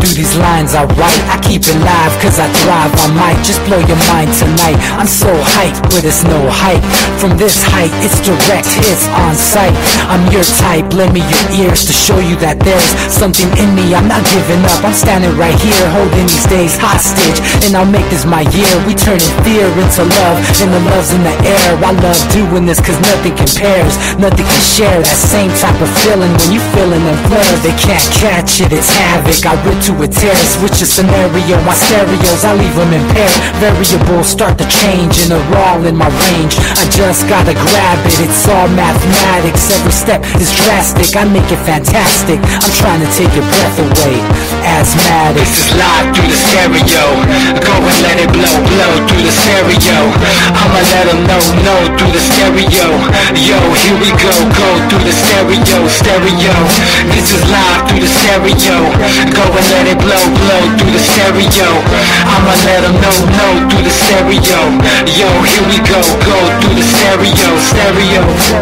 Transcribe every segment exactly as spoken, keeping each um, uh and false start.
through these lines I write. I keep it live cause I thrive. I might just blow your mind tonight. I'm so hyped, but it's no hype. From this height, it's direct hits on sight. I'm your type, lend me your ears to show you that there's something in me. I'm not giving up, I'm standing right here, holding these days hostage. And I'll make this my year. We turning fear into love, and the love's in the air. I love doing this cause nothing compares. Nothing can share that same type of feeling when you feeling them flare. They can't catch it, it's havoc. I rip to a tear, switch a scenario. My stereos, I leave them impaired. Variables start to change and they're all in my range. I just gotta grab it, it's all mathematics. Every step is drastic, I make it fantastic. I'm trying to take your breath away. Asthmatic. This is live through the stereo. Go and let it blow, blow through the stereo. I'ma let them know, know through the stereo. Yo, here we go, go through the stereo, stereo. This is live through the stereo. Go and let it blow, blow through the stereo. I'ma let them know, know through the stereo. Yo, here we go, go through the stereo, stereo.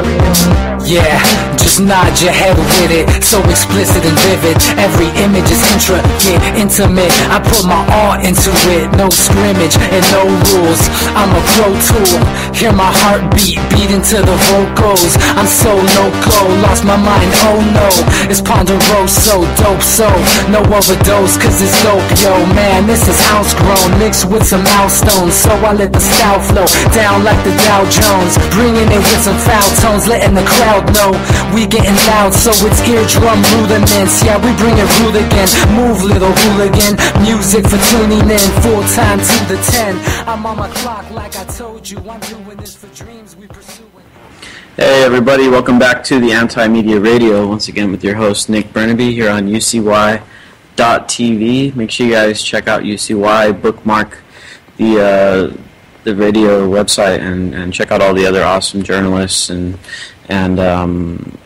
Yeah, just nod your head with it. So explicit and vivid. Every image is intricate, intimate. I put my all into it. No scrimmage and no rules. I'm a pro tool. Hear my heartbeat beat into the vocals. I'm so loco, lost my mind, oh no. It's Ponderoso, dope so no overdose cause it's dope, yo. Man, this is house grown, mixed with some milestones. So I let the style flow down like the Dow Jones. Bringing it with some foul tones, letting the crowd know we getting loud, so it's eardrum rudiments. Yeah, we bring it rude again. Move, little hooligan. Music for tuning in, full time to the ten. I'm on my clock like I told you. I'm doing this for dreams we pursue. Hey everybody, welcome back to the Anti-Media Radio. Once again with your host Nick Burnaby here on U C Y dot T V. Make sure you guys check out U C Y, bookmark the uh, the radio website, and, and check out all the other awesome journalists and and um,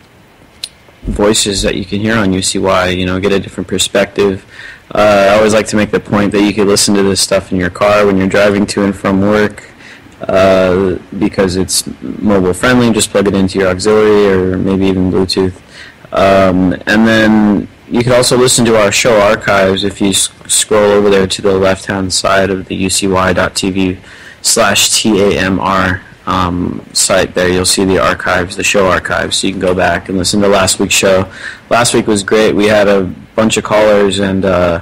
voices that you can hear on U C Y, you know, get a different perspective. Uh, I always like to make the point that you can listen to this stuff in your car when you're driving to and from work, uh, because it's mobile friendly. Just plug it into your auxiliary or maybe even Bluetooth. Um, and then you can also listen to our show archives if you sc- scroll over there to the left-hand side of the U C Y dot T V slash T A M R Um, site there. You'll see the archives, the show archives, so you can go back and listen to last week's show. Last week was great. We had a bunch of callers, and uh,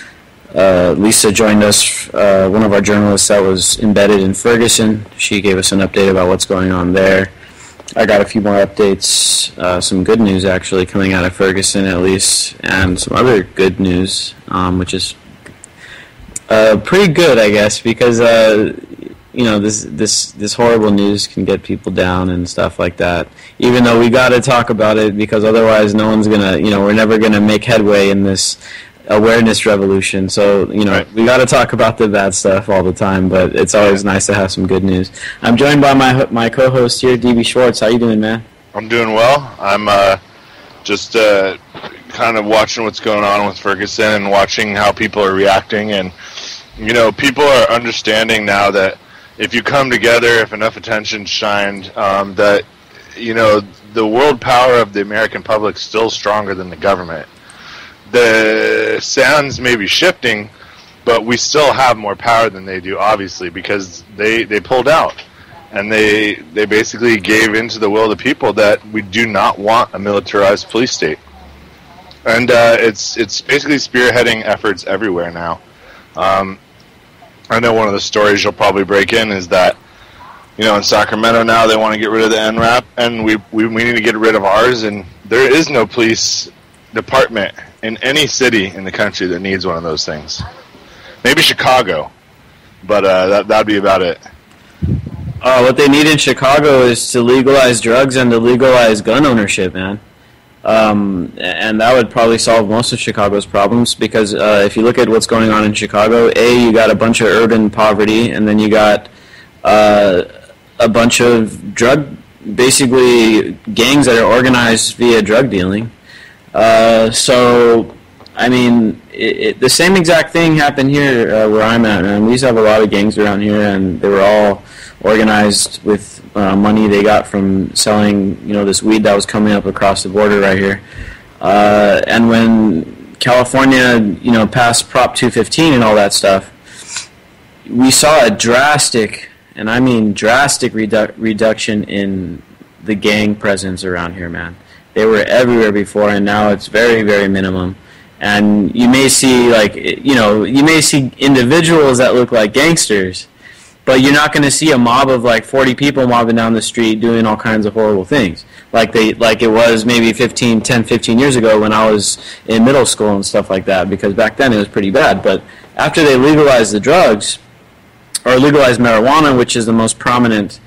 uh, Lisa joined us, uh, one of our journalists that was embedded in Ferguson. She gave us an update about what's going on there. I got a few more updates, uh, some good news actually coming out of Ferguson at least, and some other good news, um, which is uh, pretty good, I guess, because uh, you know, this this this horrible news can get people down and stuff like that. Even though we got to talk about it, because otherwise no one's gonna, you know, we're never gonna make headway in this awareness revolution. So, you know, right. We got to talk about the bad stuff all the time, but it's always nice to have some good news. I'm joined by my my co-host here, D B Schwartz. How you doing, man? I'm doing well. I'm uh, just uh, kind of watching what's going on with Ferguson and watching how people are reacting, and you know, people are understanding now that if you come together, if enough attention's shined, um, that, you know, the world power of the American public is still stronger than the government. The sands may be shifting, but we still have more power than they do, obviously, because they, they pulled out. And they they basically gave in to the will of the people that we do not want a militarized police state. And uh, it's, it's basically spearheading efforts everywhere now. Um, I know one of the stories you'll probably break in is that, you know, in Sacramento now they want to get rid of the N RAP, and we, we we need to get rid of ours, and there is no police department in any city in the country that needs one of those things. Maybe Chicago, but uh, that that'd be about it. Uh, what they need in Chicago is to legalize drugs and to legalize gun ownership, man. Um, and that would probably solve most of Chicago's problems, because uh, if you look at what's going on in Chicago, A, you got a bunch of urban poverty, and then you got uh, a bunch of drug, basically gangs that are organized via drug dealing. Uh, so, I mean, it, it, the same exact thing happened here uh, where I'm at, and we used to have a lot of gangs around here, and they were all organized with uh, money they got from selling, you know, this weed that was coming up across the border right here. Uh, and when California, you know, passed Prop two fifteen and all that stuff, we saw a drastic, and I mean drastic redu- reduction in the gang presence around here, man. They were everywhere before, and now it's very, very minimum. And you may see, like, you know, you may see individuals that look like gangsters, but you're not going to see a mob of like forty people mobbing down the street doing all kinds of horrible things, like they, like it was maybe fifteen, ten, fifteen years ago when I was in middle school and stuff like that. Because back then it was pretty bad. But after they legalized the drugs, or legalized marijuana, which is the most prominent,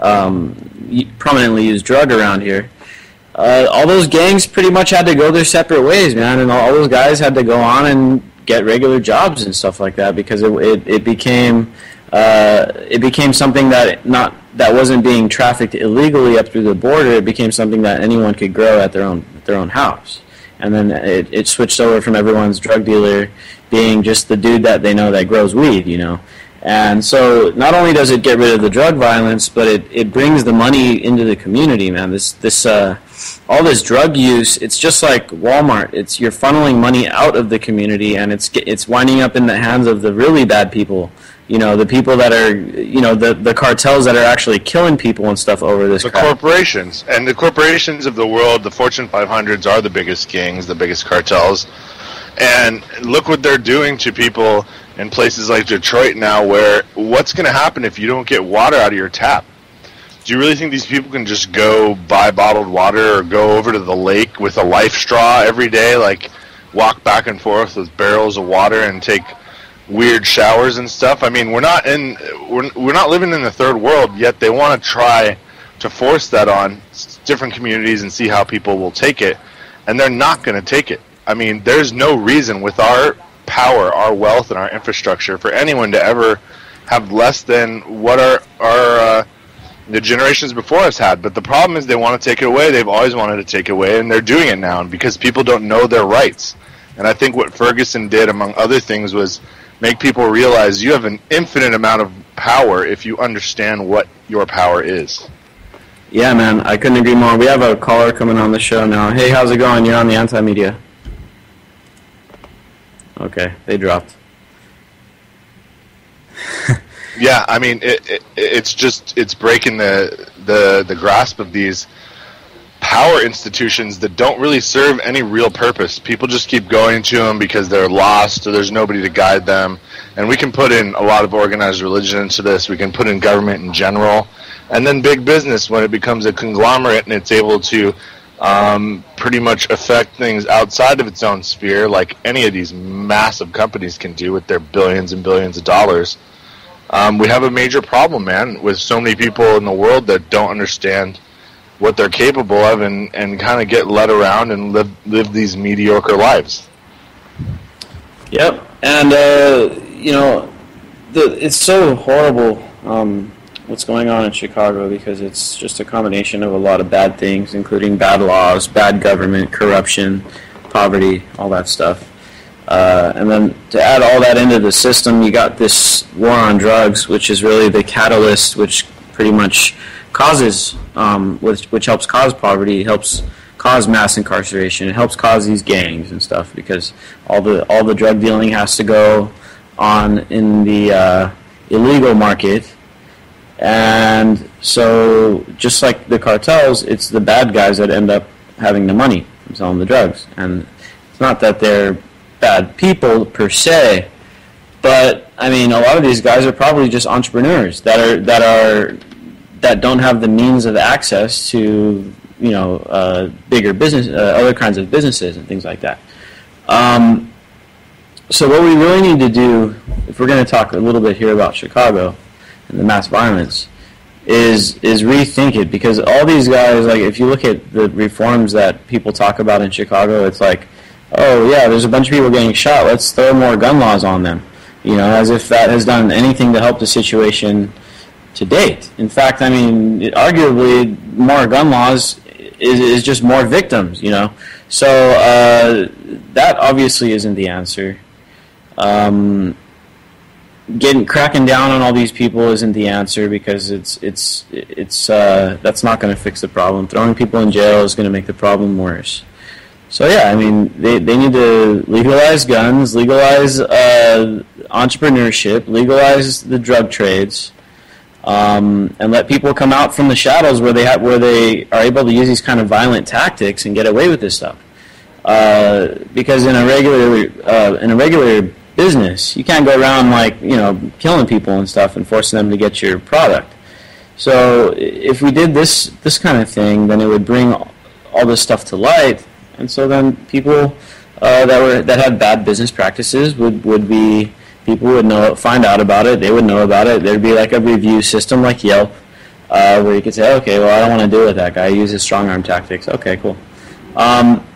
um, prominently used drug around here, uh, all those gangs pretty much had to go their separate ways, man, and all those guys had to go on and get regular jobs and stuff like that because it it, it became uh, it became something that not that wasn't being trafficked illegally up through the border. It became something that anyone could grow at their own at their own house, and then it, it switched over from everyone's drug dealer being just the dude that they know that grows weed, you know. And so not only does it get rid of the drug violence, but it, it brings the money into the community, man. This this uh, all this drug use, it's just like Walmart. It's you're funneling money out of the community, and it's it's winding up in the hands of the really bad people. You know, the people that are, you know, the, the cartels that are actually killing people and stuff over this The crap. corporations. And the corporations of the world, the Fortune five hundreds are the biggest gangs, the biggest cartels. And look what they're doing to people in places like Detroit now, where what's going to happen if you don't get water out of your tap? Do you really think these people can just go buy bottled water or go over to the lake with a life straw every day, like walk back and forth with barrels of water and take weird showers and stuff? I mean, we're not in we're, we're not living in the third world, yet they want to try to force that on different communities and see how people will take it, and they're not going to take it. I mean, there's no reason with our power, our wealth, and our infrastructure for anyone to ever have less than what our, our uh, the generations before us had. But the problem is they want to take it away. They've always wanted to take it away, and they're doing it now because people don't know their rights. And I think what Ferguson did, among other things, was make people realize you have an infinite amount of power if you understand what your power is. Yeah, man, I couldn't agree more. We have a caller coming on the show now. Hey, how's it going? You're on the Anti-Media. Okay, they dropped. Yeah, I mean, it, it, it's just, it's breaking the, the the grasp of these power institutions that don't really serve any real purpose. People just keep going to them because they're lost or there's nobody to guide them. And we can put in a lot of organized religion into this. We can put in government in general. And then big business, when it becomes a conglomerate and it's able to um, pretty much affect things outside of its own sphere, like any of these massive companies can do with their billions and billions of dollars. Um, we have a major problem, man, with so many people in the world that don't understand what they're capable of and, and kind of get led around and live live these mediocre lives. Yep, and, uh, you know, the, it's so horrible um, what's going on in Chicago because it's just a combination of a lot of bad things, including bad laws, bad government, corruption, poverty, all that stuff. Uh, and then to add all that into the system, you got this war on drugs, which is really the catalyst, which pretty much causes, um, which, which helps cause poverty, helps cause mass incarceration, it helps cause these gangs and stuff because all the all the drug dealing has to go on in the uh, illegal market. And so, just like the cartels, it's the bad guys that end up having the money from selling the drugs. And it's not that they're bad people per se, but I mean, a lot of these guys are probably just entrepreneurs that are that are that don't have the means of access to, you know, uh, bigger business, uh, other kinds of businesses and things like that. Um, so, what we really need to do, if we're going to talk a little bit here about Chicago and the mass violence, is is rethink it, because all these guys, like if you look at the reforms that people talk about in Chicago, it's like, oh yeah, there's a bunch of people getting shot, let's throw more gun laws on them, you know, as if that has done anything to help the situation to date. In fact, I mean, it, arguably more gun laws is, is just more victims, you know, so uh, that obviously isn't the answer. Um, Getting cracking down on all these people isn't the answer, because it's it's it's uh, that's not going to fix the problem. Throwing people in jail is going to make the problem worse. So yeah, I mean, they, they need to legalize guns, legalize uh, entrepreneurship, legalize the drug trades, um, and let people come out from the shadows where they have, where they are able to use these kind of violent tactics and get away with this stuff. Uh, because in a regular uh, in a regular business, you can't go around like you know killing people and stuff and forcing them to get your product. So if we did this this kind of thing, then it would bring all this stuff to light, and so then people uh, that were that had bad business practices would, would be people would know find out about it. They would know about it. There'd be like a review system like Yelp, uh, where you could say, okay, well I don't want to deal with that guy. He uses strong arm tactics. Okay, cool. Um,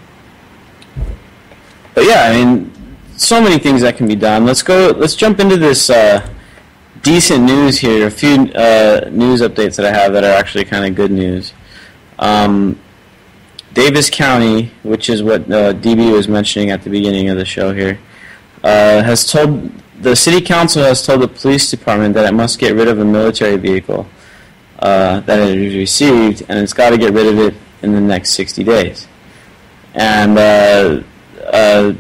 but yeah, I mean, so many things that can be done. Let's go. Let's jump into this. Uh, Decent news here. A few uh, news updates that I have that are actually kind of good news. Um, Davis County, which is what uh, D B was mentioning at the beginning of the show here, uh, has told the city council has told the police department that it must get rid of a military vehicle uh, that it has received, and it's got to get rid of it in the next sixty days. And uh, uh,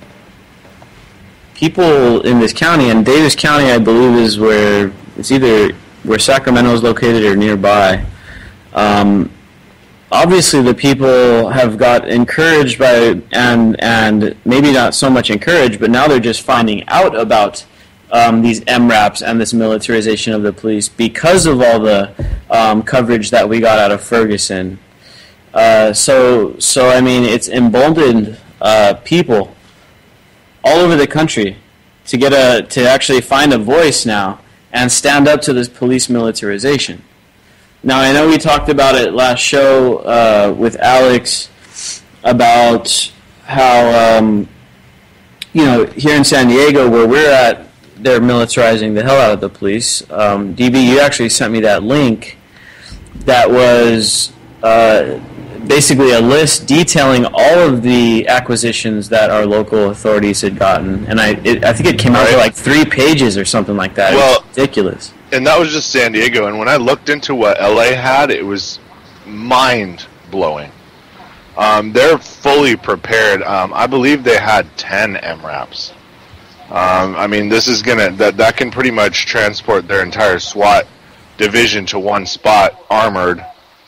people in this county, and Davis County, I believe, is where it's either where Sacramento is located or nearby. Um, obviously, the people have got encouraged by, and and maybe not so much encouraged, but now they're just finding out about um, these M RAPs and this militarization of the police because of all the um, coverage that we got out of Ferguson. Uh, so, so I mean, it's emboldened uh, people all over the country to get a to actually find a voice now and stand up to this police militarization. Now, I know we talked about it last show uh, with Alex about how um, you know here in San Diego where we're at, they're militarizing the hell out of the police. Um, D B, you actually sent me that link that was uh, basically a list detailing all of the acquisitions that our local authorities had gotten, and I it, I think it came out right. for like three pages or something like that. Well, it was ridiculous. And that was just San Diego, and when I looked into what L A had, it was mind-blowing. Um, they're fully prepared. Um, I believe they had ten M RAPs. Um, I mean, this is gonna that that can pretty much transport their entire SWAT division to one spot, armored,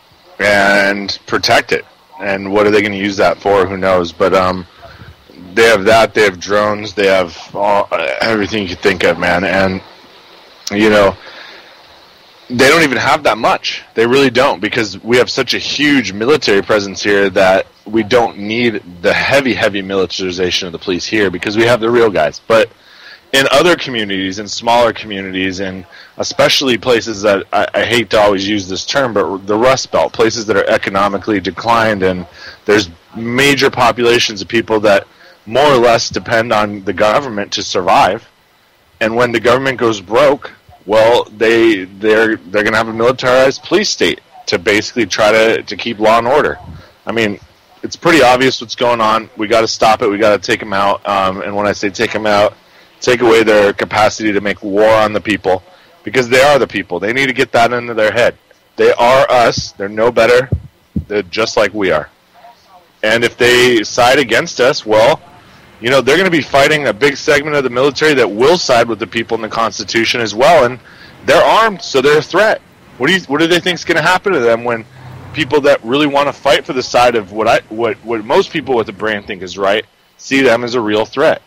and protect it. And what are they going to use that for? Who knows? But um, they have that. They have drones. They have all, everything you could think of, man. And you know, they don't even have that much. They really don't, because we have such a huge military presence here that we don't need the heavy, heavy militarization of the police here because we have the real guys. But in other communities, in smaller communities, and especially places that, I, I hate to always use this term, but the Rust Belt, places that are economically declined, and there's major populations of people that more or less depend on the government to survive. And when the government goes broke, well, they they're they're going to have a militarized police state to basically try to, to keep law and order. I mean, it's pretty obvious what's going on. We got to stop it. We got to take them out. Um, and when I say take them out, take away their capacity to make war on the people, because they are the people. They need to get that into their head. They are us. They're no better. They're just like we are. And if they side against us, well, you know, they're going to be fighting a big segment of the military that will side with the people in the Constitution as well, and they're armed, so they're a threat. What do you, what do they think is going to happen to them when people that really want to fight for the side of what I, what, what most people with a brain think is right, see them as a real threat?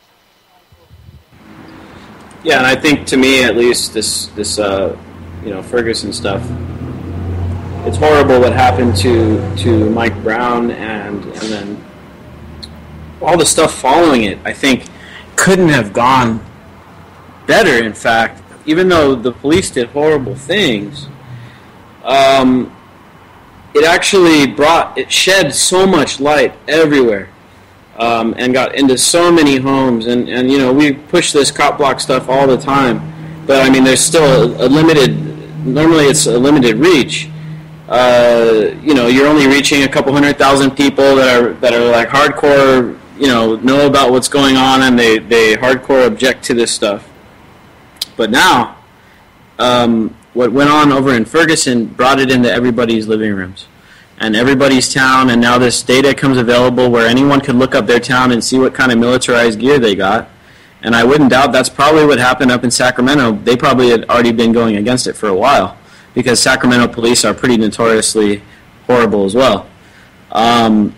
Yeah, and I think, to me at least, this this uh, you know Ferguson stuff, it's horrible what happened to to Mike Brown, and and then all the stuff following it, I think, couldn't have gone better. In fact, even though the police did horrible things, um, it actually brought, it shed so much light everywhere, um, and got into so many homes. And, and, you know, we push this cop block stuff all the time, but, I mean, there's still a, a limited, normally it's a limited reach. Uh, you know, you're only reaching a couple hundred thousand people that are, that are like hardcore, you know, know about what's going on, and they, they hardcore object to this stuff. But now, um, what went on over in Ferguson brought it into everybody's living rooms. and everybody's town, and now this data comes available where anyone could look up their town and see what kind of militarized gear they got. And I wouldn't doubt that's probably what happened up in Sacramento. They probably had already been going against it for a while, because Sacramento police are pretty notoriously horrible as well. Um,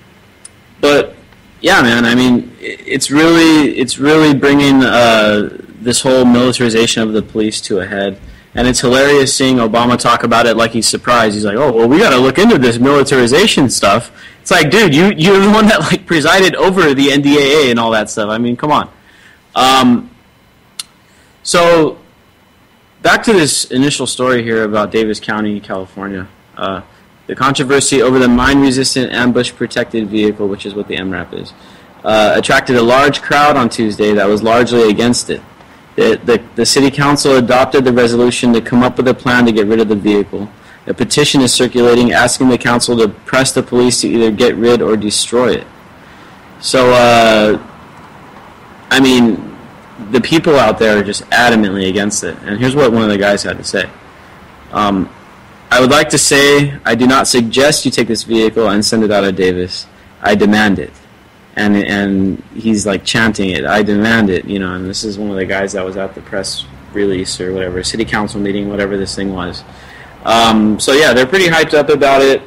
but yeah, man, I mean, it's really it's really bringing uh, this whole militarization of the police to a head. And it's hilarious seeing Obama talk about it like he's surprised. He's like, oh, well, we got to look into this militarization stuff. It's like, dude, you, you're the one that like presided over the N D A A and all that stuff. I mean, come on. Um, so, back to this initial story here about Davis County, California. Uh, the controversy over the mine-resistant ambush-protected vehicle, which is what the M RAP is, uh, attracted a large crowd on Tuesday that was largely against it. The, the, the city council adopted the resolution to come up with a plan to get rid of the vehicle. A petition is circulating asking the council to press the police to either get rid or destroy it. So, uh... I mean, the people out there are just adamantly against it. And here's what one of the guys had to say. Um, I would like to say I do not suggest you take this vehicle and send it out of Davis. I demand it. And and he's like chanting it. I demand it, you know. And this is one of the guys that was at the press release or whatever, city council meeting, whatever this thing was. Um, so yeah, they're pretty hyped up about it.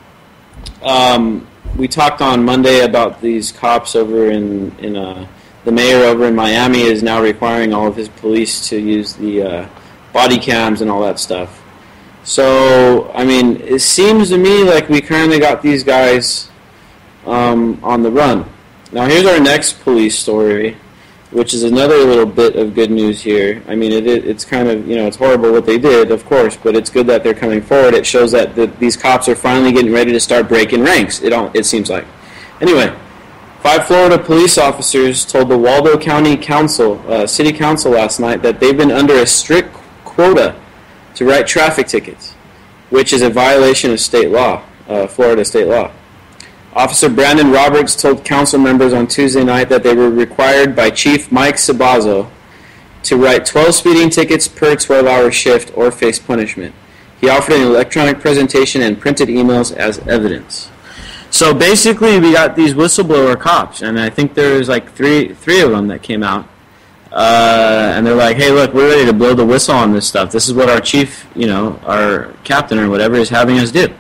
Um, we talked on Monday about these cops over in in uh, the mayor over in Miami is now requiring all of his police to use the uh, body cams and all that stuff. So, I mean, it seems to me like we kind of got these guys um, on the run. Now, here's our next police story, which is another little bit of good news here. I mean, it, it's kind of, you know, it's horrible what they did, of course, but it's good that they're coming forward. It shows that the, these cops are finally getting ready to start breaking ranks, it, all, it seems like. Anyway. Five Florida police officers told the Waldo County Council, uh, City Council last night that they've been under a strict quota to write traffic tickets, which is a violation of state law, uh, Florida state law. Officer Brandon Roberts told council members on Tuesday night that they were required by Chief Mike Sabazzo to write twelve speeding tickets per twelve-hour shift or face punishment. He offered an electronic presentation and printed emails as evidence. So basically, we got these whistleblower cops, and I think there's like three three of them that came out, uh, and they're like, "Hey, look, we're ready to blow the whistle on this stuff. This is what our chief, you know, our captain or whatever, is having us do."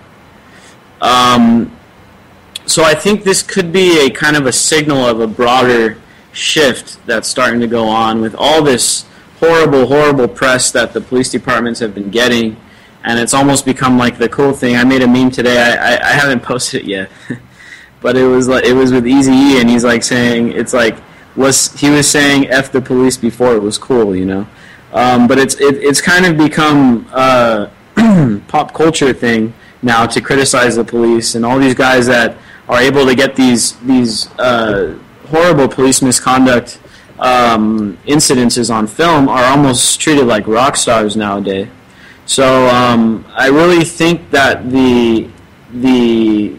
Um, so I think this could be a kind of a signal of a broader shift that's starting to go on with all this horrible, horrible press that the police departments have been getting. And it's almost become like the cool thing. I made a meme today. I, I, I haven't posted it yet, but it was like it was with Eazy-E, and he's like saying it's like was he was saying F the police before it was cool, you know. Um, but it's it, it's kind of become a pop culture thing now to criticize the police, and all these guys that are able to get these these uh, horrible police misconduct um, incidences on film are almost treated like rock stars nowadays. So um, I really think that the the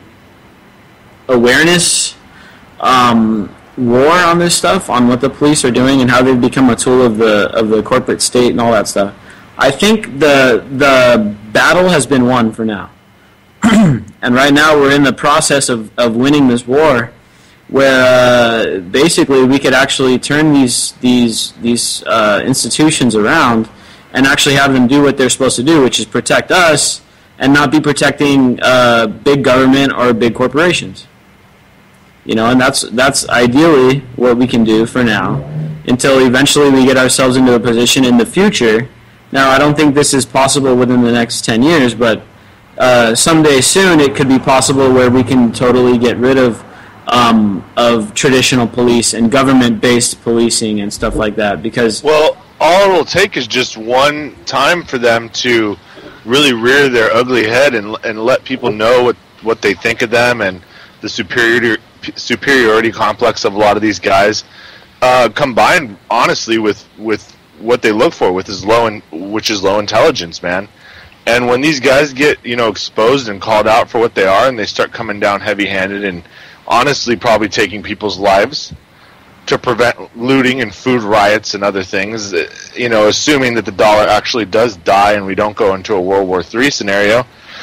awareness um, war on this stuff, on what the police are doing and how they've become a tool of the of the corporate state and all that stuff, I think the the battle has been won for now. And right now we're in the process of, of winning this war, where uh, basically we could actually turn these these these uh, institutions around and actually have them do what they're supposed to do, which is protect us and not be protecting uh, big government or big corporations. You know, and that's that's ideally what we can do for now, until eventually we get ourselves into a position in the future. Now, I don't think this is possible within the next ten years, but uh, someday soon it could be possible where we can totally get rid of um, of traditional police and government-based policing and stuff like that. Because well, all it will take is just one time for them to really rear their ugly head and and let people know what, what they think of them, and the superiority superiority complex of a lot of these guys, uh, combined honestly with with what they look for, with is low in, which is low intelligence, man. And when these guys get, you know, exposed and called out for what they are, and they start coming down heavy-handed and honestly probably taking people's lives to prevent looting and food riots and other things, you know, assuming that the dollar actually does die and we don't go into a World War Three scenario,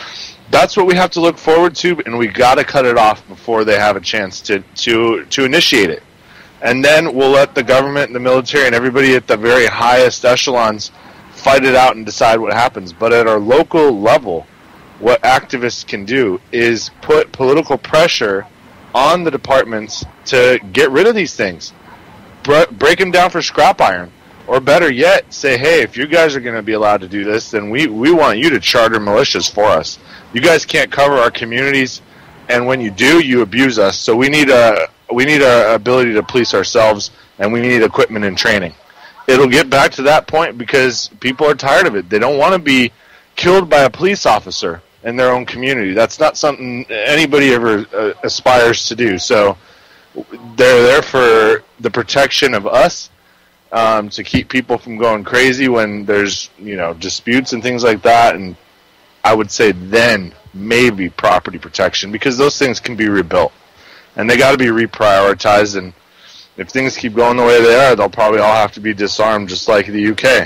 that's what we have to look forward to, and we got to cut it off before they have a chance to, to, to initiate it. And then we'll let the government and the military and everybody at the very highest echelons fight it out and decide what happens. But at our local level, what activists can do is put political pressure on the departments to get rid of these things. Bre- break them down for scrap iron. Or better yet, say, hey, if you guys are going to be allowed to do this, then we, we want you to charter militias for us. You guys can't cover our communities, and when you do, you abuse us. So we need a we need our ability to police ourselves, and we need equipment and training. It'll get back to that point because people are tired of it. They don't want to be killed by a police officer in their own community. That's not something anybody ever uh, aspires to do. So they're there for the protection of us, um, to keep people from going crazy when there's, you know, disputes and things like that. And I would say then maybe property protection, because those things can be rebuilt. And they got to be reprioritized, and if things keep going the way they are, they'll probably all have to be disarmed, just like the U K.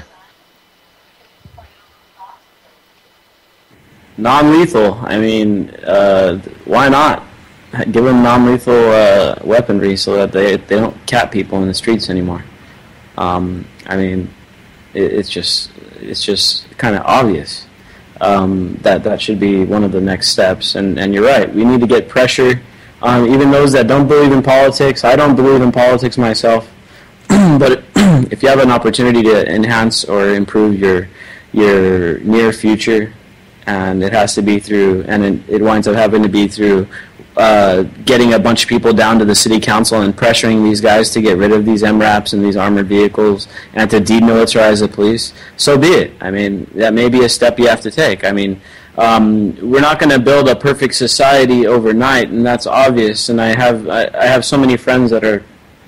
Non-lethal. I mean, uh, why not? Give them non-lethal uh, weaponry so that they they don't cap people in the streets anymore. Um, I mean, it, it's just it's just kind of obvious um, that that should be one of the next steps. And, and you're right. We need to get pressure. Um, even those that don't believe in politics. I don't believe in politics myself, but if you have an opportunity to enhance or improve your your near future, and it has to be through, and it, it winds up having to be through uh, getting a bunch of people down to the city council and pressuring these guys to get rid of these M RAPs and these armored vehicles and to demilitarize the police, so be it. I mean, that may be a step you have to take. I mean, Um, we're not going to build a perfect society overnight, and that's obvious. And I have I, I have so many friends that are,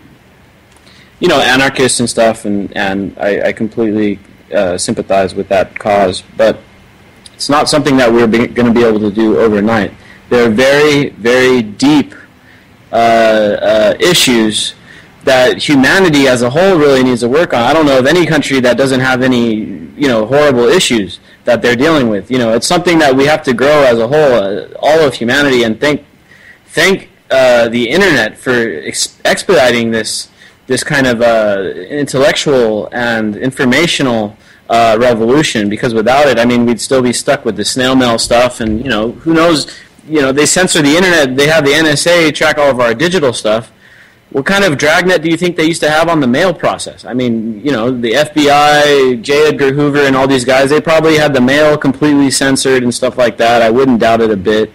you know, anarchists and stuff, and and I, I completely uh, sympathize with that cause. But it's not something that we're going to be able to do overnight. There are very very deep uh, uh, issues that humanity as a whole really needs to work on. I don't know of any country that doesn't have any, you know, horrible issues that they're dealing with. You know, it's something that we have to grow as a whole, uh, all of humanity, and thank thank uh, the internet for ex- expediting this this kind of uh, intellectual and informational uh, revolution. Because without it, I mean, we'd still be stuck with the snail mail stuff, and you know, who knows? You know, they censor the internet. They have the N S A track all of our digital stuff. What kind of dragnet do you think they used to have on the mail process? I mean, you know, the F B I, J. Edgar Hoover, and all these guys, they probably had the mail completely censored and stuff like that. I wouldn't doubt it a bit.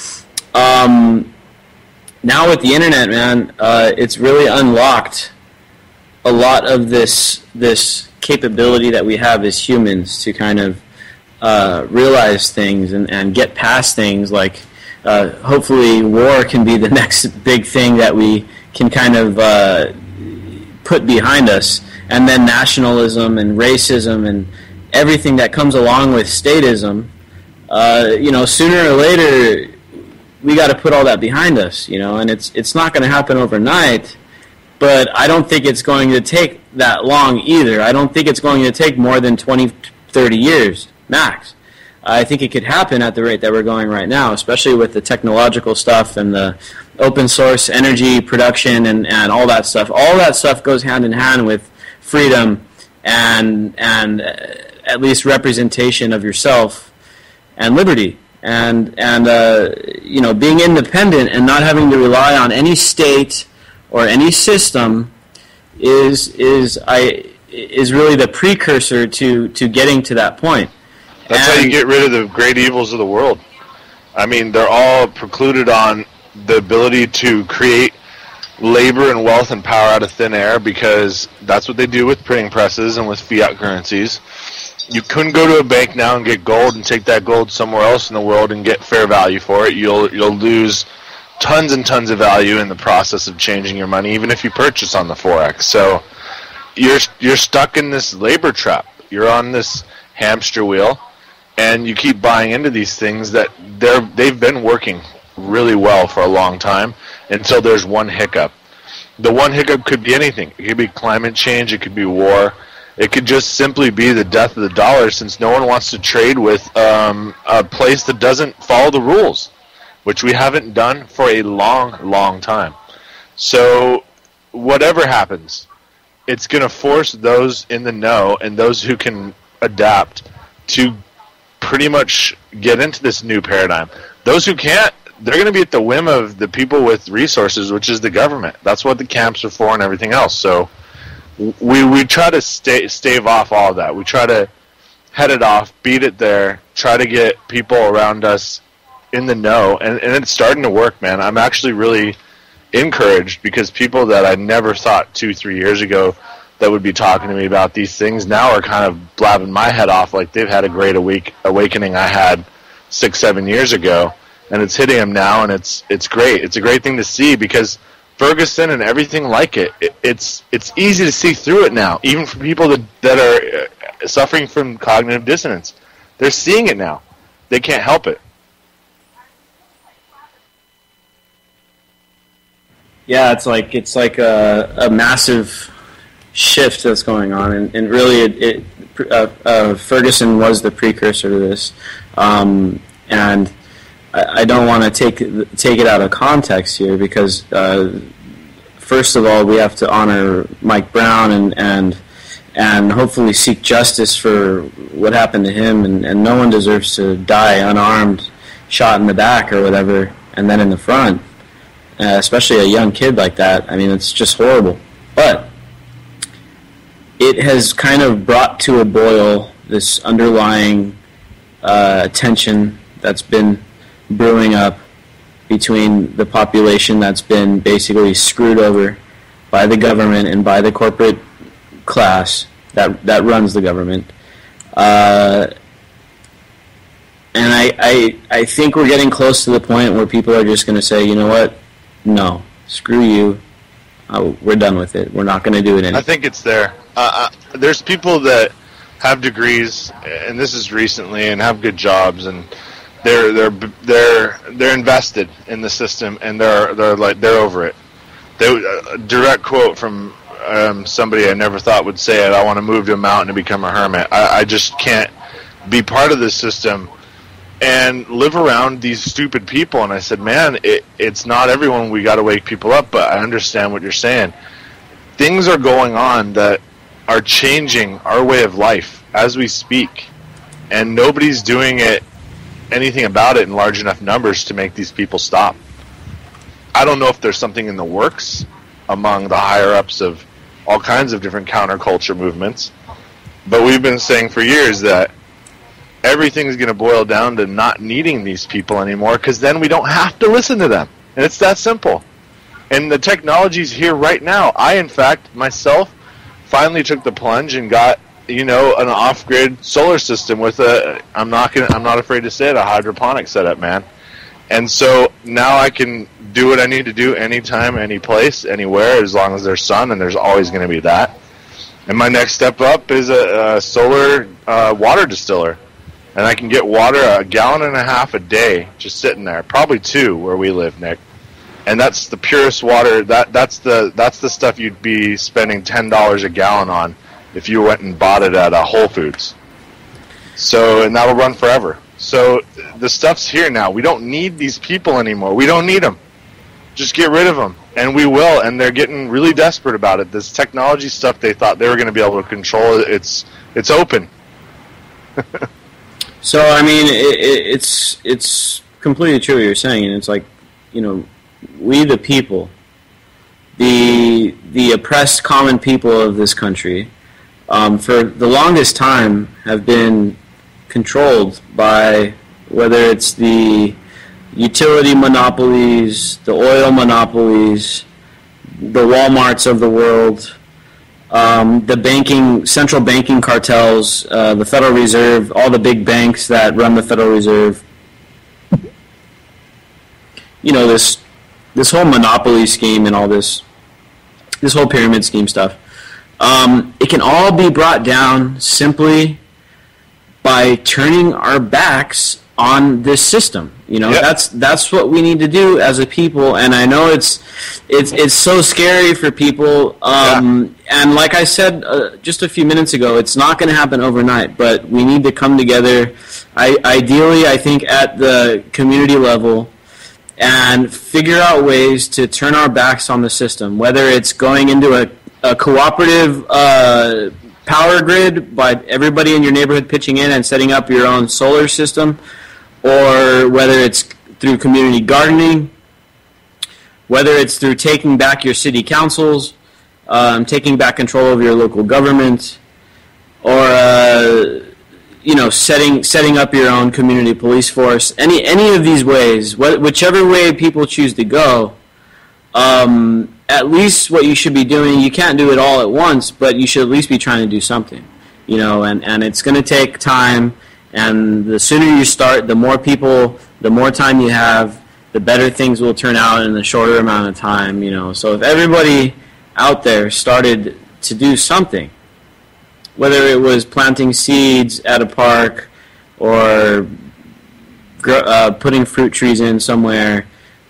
Um, now with the internet, man, uh, it's really unlocked a lot of this this capability that we have as humans to kind of uh, realize things and, and get past things. Like, uh, hopefully war can be the next big thing that we can kind of uh, put behind us, and then nationalism and racism and everything that comes along with statism. Uh, you know, sooner or later, we got to put all that behind us. You know, and it's it's not going to happen overnight, but I don't think it's going to take that long either. I don't think it's going to take more than twenty, thirty years max. I think it could happen at the rate that we're going right now, especially with the technological stuff and the open source energy production and, and all that stuff. All that stuff goes hand in hand with freedom and and at least representation of yourself and liberty. And and uh, you know, being independent and not having to rely on any state or any system is is I is really the precursor to, to getting to that point. That's and how you get rid of the great evils of the world. I mean, they're all precluded on the ability to create labor and wealth and power out of thin air, because that's what they do with printing presses and with fiat currencies. You couldn't go to a bank now and get gold and take that gold somewhere else in the world and get fair value for it. You'll you'll lose tons and tons of value in the process of changing your money, even if you purchase on the Forex. So you're you're stuck in this labor trap. You're on this hamster wheel, and you keep buying into these things that they're they've been working really well for a long time until there's one hiccup. The one hiccup could be anything. It could be climate change. It could be war. It could just simply be the death of the dollar, since no one wants to trade with um, a place that doesn't follow the rules, which we haven't done for a long, long time. So whatever happens, it's going to force those in the know and those who can adapt to pretty much get into this new paradigm. Those who can't, they're going to be at the whim of the people with resources, which is the government. That's what the camps are for and everything else. So we we try to stay, stave off all of that. We try to head it off, beat it there, try to get people around us in the know, and, and it's starting to work, man. I'm actually really encouraged, because people that I never thought two, three years ago that would be talking to me about these things now are kind of blabbing my head off like they've had a great awake, awakening I had six, seven years ago, and it's hitting them now, and it's it's great. It's a great thing to see, because Ferguson and everything like it, it it's it's easy to see through it now, even for people that, that are suffering from cognitive dissonance. They're seeing it now. They can't help it. Yeah, it's like it's like a, a massive shift that's going on, and, and really, it, it uh, uh, Ferguson was the precursor to this, um, and I, I don't want to take take it out of context here, because uh, first of all, we have to honor Mike Brown and and and hopefully seek justice for what happened to him, and, and no one deserves to die unarmed, shot in the back or whatever, and then in the front. Uh, especially a young kid like that. I mean, it's just horrible. But it has kind of brought to a boil this underlying uh, tension that's been brewing up between the population that's been basically screwed over by the government and by the corporate class that that runs the government. Uh, and I, I, I think we're getting close to the point where people are just going to say, you know what? No, screw you. Uh, we're done with it. We're not going to do it anymore. I think it's there. Uh, uh, there's people that have degrees, and this is recently, and have good jobs, and they're they're they're they're invested in the system, and they're they're like they're over it. They a direct quote from um, somebody I never thought would say it. I want to move to a mountain and become a hermit. I, I just can't be part of this system and live around these stupid people. And I said, man, it, it's not everyone. We got to wake people up, but I understand what you're saying. Things are going on that are changing our way of life as we speak, and nobody's doing it anything about it in large enough numbers to make these people stop. I don't know if there's something in the works among the higher-ups of all kinds of different counterculture movements, but we've been saying for years that everything's going to boil down to not needing these people anymore, because then we don't have to listen to them. And it's that simple. And the technology's here right now. I, in fact, myself, finally took the plunge and got, you know, an off-grid solar system with a, I'm not gonna, I'm not afraid to say it, a hydroponic setup, man. And so now I can do what I need to do anytime, any place, anywhere, as long as there's sun, and there's always going to be that. And my next step up is a, a solar uh, water distiller. And I can get water a gallon and a half a day just sitting there, probably two where we live, Nick. And that's the purest water. That that's the that's the stuff you'd be spending ten dollars a gallon on if you went and bought it at uh, Whole Foods. So, and that'll run forever. So the stuff's here now. We don't need these people anymore. We don't need them. Just get rid of them, and we will. And they're getting really desperate about it. This technology stuff, they thought they were going to be able to control it. It's it's open. So, I mean, it, it, it's it's completely true what you're saying, and it's like, you know, we the people, the the oppressed common people of this country, um, for the longest time have been controlled by, whether it's the utility monopolies, the oil monopolies, the Walmarts of the world, Um, the banking, central banking cartels, uh, the Federal Reserve, all the big banks that run the Federal Reserve. You know, this this whole monopoly scheme and all this, this whole pyramid scheme stuff. Um, it can all be brought down simply by turning our backs on this system. You know, yep. that's that's what we need to do as a people. And I know it's it's it's so scary for people. Um, yeah. And like I said uh, just a few minutes ago, it's not going to happen overnight. But we need to come together. I, ideally, I think at the community level, and figure out ways to turn our backs on the system. Whether it's going into a, a cooperative uh, power grid by everybody in your neighborhood pitching in and setting up your own solar system, or whether it's through community gardening, whether it's through taking back your city councils, um, taking back control of your local government, or uh, you know, setting setting up your own community police force. Any any of these ways, wh- whichever way people choose to go, um, at least what you should be doing. You can't do it all at once, but you should at least be trying to do something. You know, and, and it's going to take time. And the sooner you start, the more people, the more time you have, the better things will turn out in a shorter amount of time, you know. So if everybody out there started to do something, whether it was planting seeds at a park or uh, putting fruit trees in somewhere,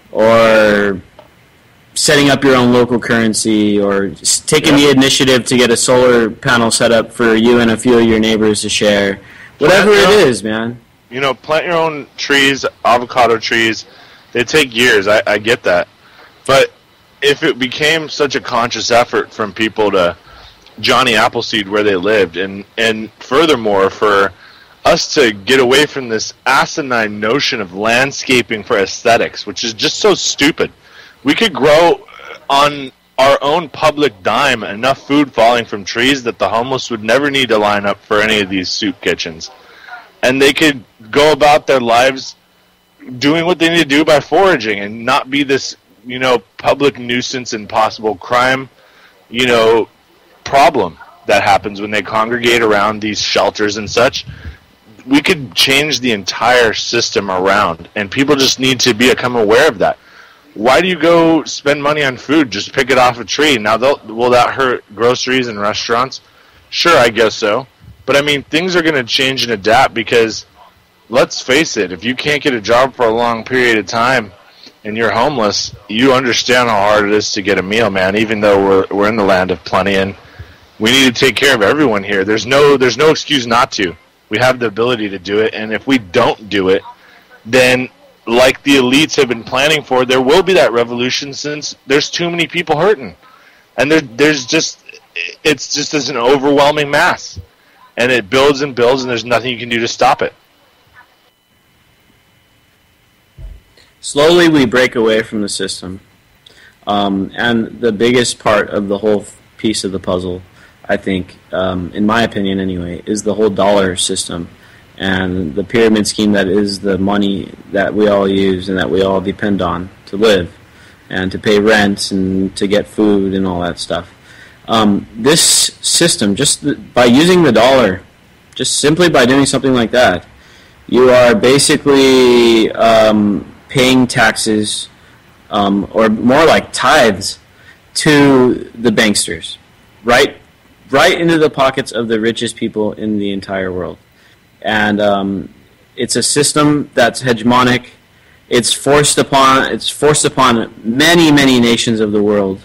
or setting up your own local currency, or just taking yeah. the initiative to get a solar panel set up for you and a few of your neighbors to share. Whatever it is, man. You know, plant your own trees, avocado trees. They take years. I, I get that. But if it became such a conscious effort from people to Johnny Appleseed where they lived, and, and furthermore, for us to get away from this asinine notion of landscaping for aesthetics, which is just so stupid. We could grow on our own public dime enough food falling from trees that the homeless would never need to line up for any of these soup kitchens. And they could go about their lives doing what they need to do by foraging and not be this, you know, public nuisance and possible crime, you know, problem that happens when they congregate around these shelters and such. We could change the entire system around, and people just need to become aware of that. Why do you go spend money on food? Just pick it off a tree. Now, will that hurt groceries and restaurants? Sure, I guess so. But, I mean, things are going to change and adapt because, let's face it, if you can't get a job for a long period of time and you're homeless, you understand how hard it is to get a meal, man, even though we're we're in the land of plenty, and we need to take care of everyone here. There's no there's no excuse not to. We have the ability to do it, and if we don't do it, then like the elites have been planning for, there will be that revolution since there's too many people hurting. And there, there's just, it's just as an overwhelming mass. And it builds and builds, and there's nothing you can do to stop it. Slowly we break away from the system. Um, and the biggest part of the whole piece of the puzzle, I think, um, in my opinion anyway, is the whole dollar system. And the pyramid scheme that is the money that we all use and that we all depend on to live and to pay rent and to get food and all that stuff. Um, this system, just the, by using the dollar, just simply by doing something like that, you are basically um, paying taxes, um, or more like tithes, to the banksters, right, right into the pockets of the richest people in the entire world. And um, it's a system that's hegemonic. It's forced upon it's forced upon many, many nations of the world,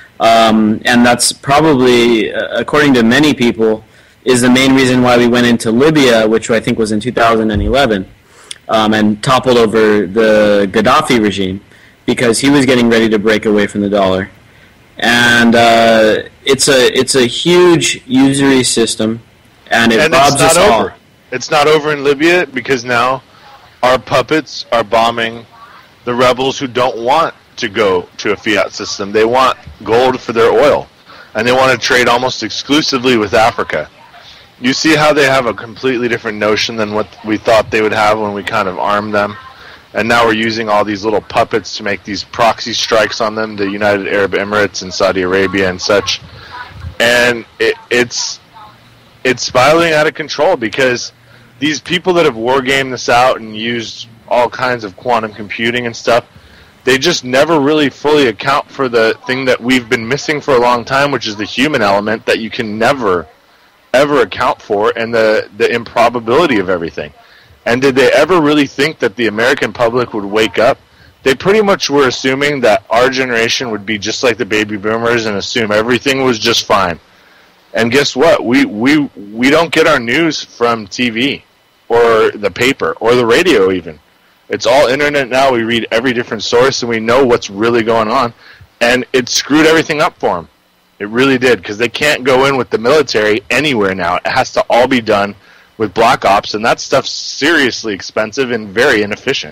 um, and that's probably, uh, according to many people, is the main reason why we went into Libya, which I think was in two thousand eleven, um, and toppled over the Gaddafi regime because he was getting ready to break away from the dollar. And uh, it's a it's a huge usury system, and it and robs it's not us over. all. It's not over in Libya because now our puppets are bombing the rebels who don't want to go to a fiat system. They want gold for their oil, and they want to trade almost exclusively with Africa. You see how they have a completely different notion than what we thought they would have when we kind of armed them, and now we're using all these little puppets to make these proxy strikes on them, the United Arab Emirates and Saudi Arabia and such, and it, it's it's spiraling out of control because these people that have wargamed this out and used all kinds of quantum computing and stuff, they just never really fully account for the thing that we've been missing for a long time, which is the human element that you can never, ever account for, and the, the improbability of everything. And did they ever really think that the American public would wake up? They pretty much were assuming that our generation would be just like the baby boomers and assume everything was just fine. And guess what? We we we don't get our news from T V or the paper or the radio even. It's all internet now. We read every different source and we know what's really going on. And it screwed everything up for them. It really did, because they can't go in with the military anywhere now. It has to all be done with Black Ops, and that stuff's seriously expensive and very inefficient.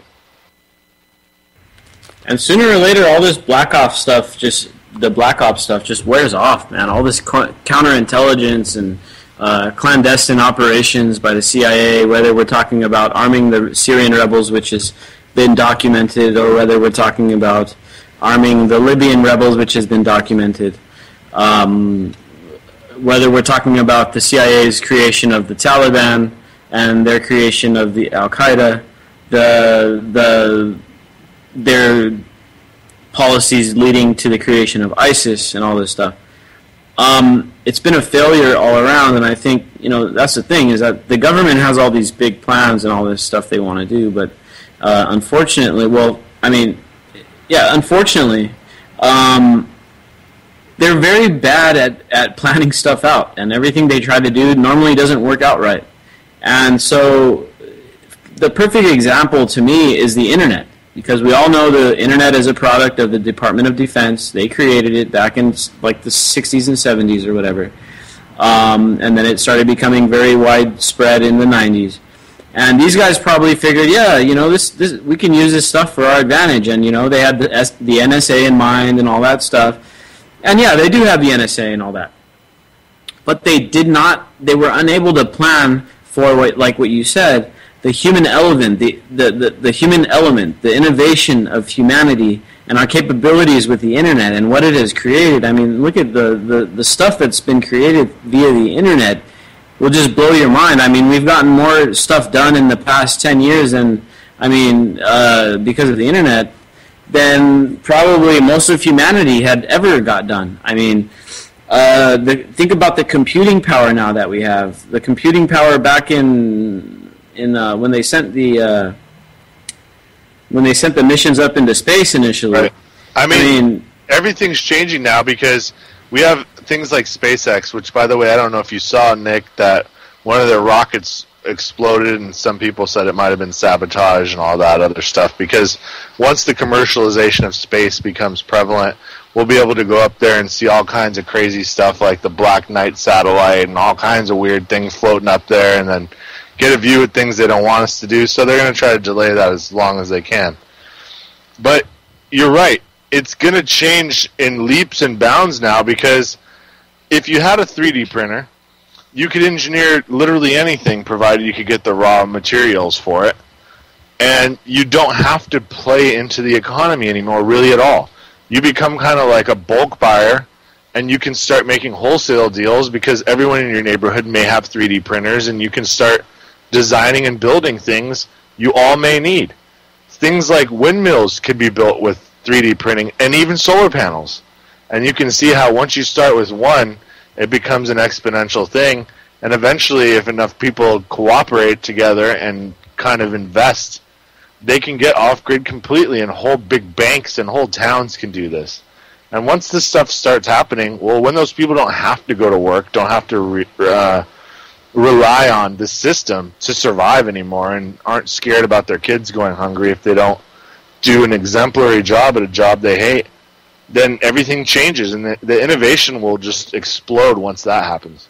And sooner or later, all this Black Ops stuff, just the Black Ops stuff, just wears off, man. All this co- counterintelligence and uh, clandestine operations by the C I A, whether we're talking about arming the Syrian rebels, which has been documented, or whether we're talking about arming the Libyan rebels, which has been documented. Um, whether we're talking about the C I A's creation of the Taliban and their creation of the Al-Qaeda, the the their policies leading to the creation of ISIS and all this stuff. Um, it's been a failure all around, and I think, you know, that's the thing, is that the government has all these big plans and all this stuff they want to do, but uh, unfortunately, well, I mean, yeah, unfortunately, um, they're very bad at, at planning stuff out, and everything they try to do normally doesn't work out right. And so the perfect example to me is the internet, because we all know the internet is a product of the Department of Defense. They created it back in like the sixties and seventies or whatever, um, and then it started becoming very widespread in the nineties. And these guys probably figured, yeah, you know, this, this we can use this stuff for our advantage, and you know, they had the, S, the N S A in mind and all that stuff. And yeah, they do have the N S A and all that. But they did not, they were unable to plan for, what, like what you said, the human element, the, the, the, the human element, the innovation of humanity and our capabilities with the internet and what it has created. I mean, look at the, the, the stuff that's been created via the internet will just blow your mind. I mean, we've gotten more stuff done in the past ten years and, I mean, uh, because of the internet, than probably most of humanity had ever got done. I mean, uh, the, think about the computing power now that we have. The computing power back in in uh, when they sent the uh, when they sent the missions up into space initially. Right. I mean, I mean, everything's changing now because we have things like SpaceX, which, by the way, I don't know if you saw, Nick, that one of their rockets exploded, and some people said it might have been sabotage and all that other stuff, because once the commercialization of space becomes prevalent, we'll be able to go up there and see all kinds of crazy stuff like the Black Knight satellite and all kinds of weird things floating up there, and then get a view of things they don't want us to do, so they're going to try to delay that as long as they can. But you're right, it's going to change in leaps and bounds now, because if you had a three D printer, you could engineer literally anything provided you could get the raw materials for it. And you don't have to play into the economy anymore, really, at all. You become kind of like a bulk buyer, and you can start making wholesale deals because everyone in your neighborhood may have three D printers, and you can start designing and building things you all may need. Things like windmills could be built with three D printing, and even solar panels. And you can see how once you start with one, it becomes an exponential thing, and eventually, if enough people cooperate together and kind of invest, they can get off-grid completely, and whole big banks and whole towns can do this. And once this stuff starts happening, well, when those people don't have to go to work, don't have to re- uh, rely on the system to survive anymore, and aren't scared about their kids going hungry if they don't do an exemplary job at a job they hate, then everything changes, and the, the innovation will just explode once that happens.